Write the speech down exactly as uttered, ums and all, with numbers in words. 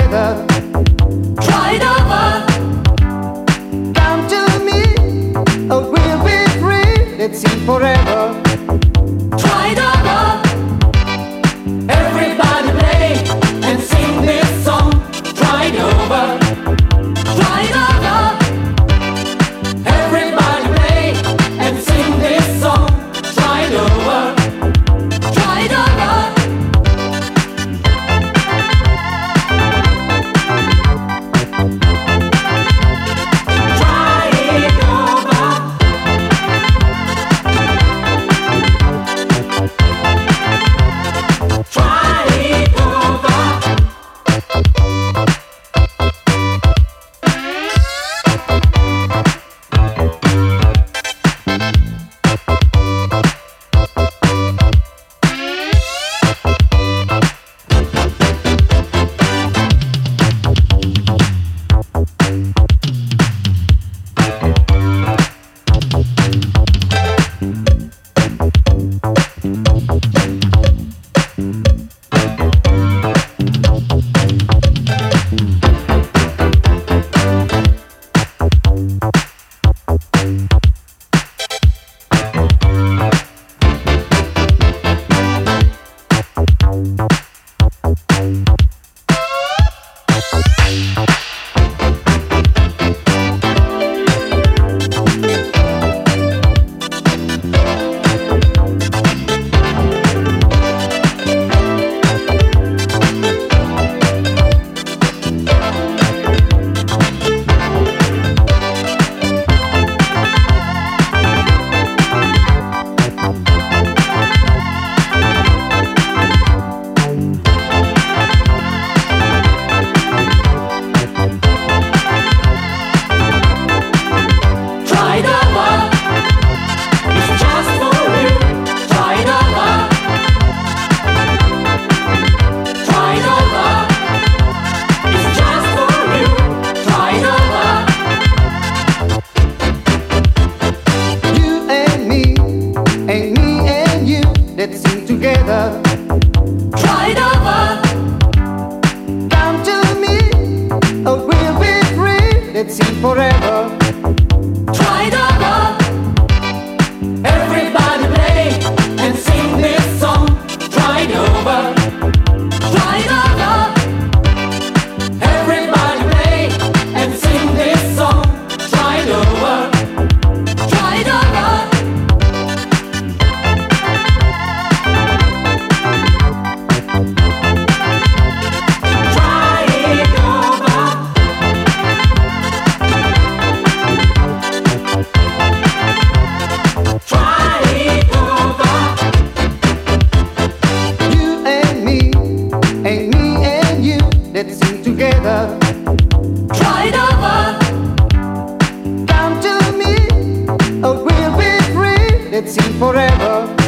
together. Try it over. Come to me, oh, we'll be free. Let's sing forever. Try it over. Everybody play and sing this song. Try it over. Try it over. Everybody play and sing this song. Try it over. Try it over. Try it over. Try it over. Try it over. It's just for you. Try it over. Try it over. It's just for you. Try it over. You and me, and me and you. Let's sing together. Try it over. Come to me, oh, we'll be free. Let's sing forever. Try it over. Everybody play and sing this song. Try it over. Try it over. Everybody play and sing this song. Try it over. Try it over. Try it over. Try it over. You and me, and me and you. Let's sing together. Try it over. Come to me, oh, we'll be free. Let's sing forever.